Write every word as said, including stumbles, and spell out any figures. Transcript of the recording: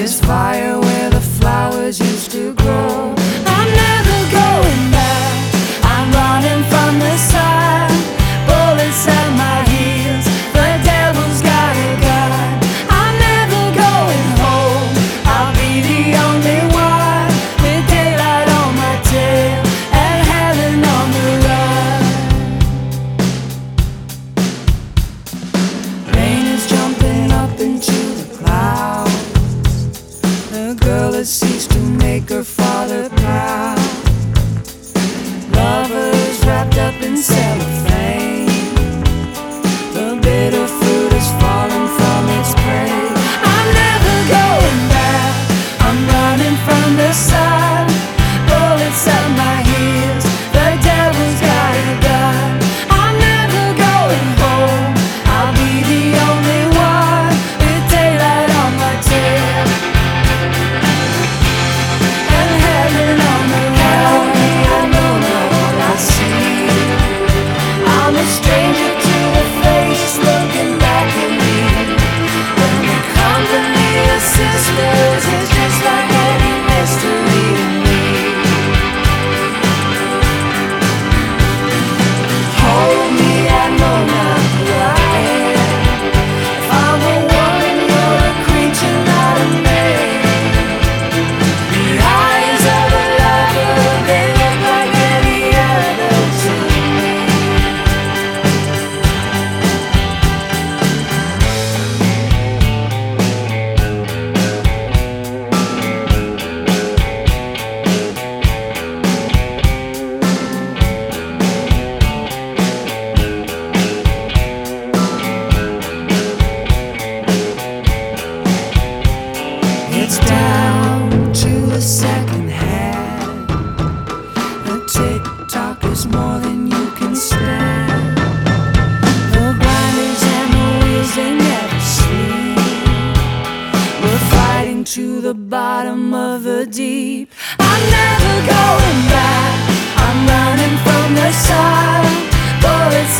There's fire where the flowers used to grow. I'm never going back. I'm running from the sun. Bullets at my heels. The devil's got a gun. I'm never going home. I'll be the only one with daylight on my tail and heaven on the run. Rain is jumping up into the clouds. The girl has ceased to make her father proud. Lovers wrapped up in cellophane. The bitter fruit has fallen from its prey. I'm never going back. I'm running from the sun. Bullets at my heels. The devil's got a gun. I'm never going home. I'll be the only one with daylight on my tail and heaven on the road. I know not what I see. I'm a stranger to a face looking back at me. When the company of sisters is just like any mystery to me. Hold me, I know not who I am. If I'm a woman, you're a creature, not a man. The eyes of a lover, they look like any other to me. It's down to the second hand. The tick-tock is more than you can stand. The grinders and the wheels, they never sleep. We're fighting to the bottom of the deep. I'm never going back. I'm running from the sun. Bullets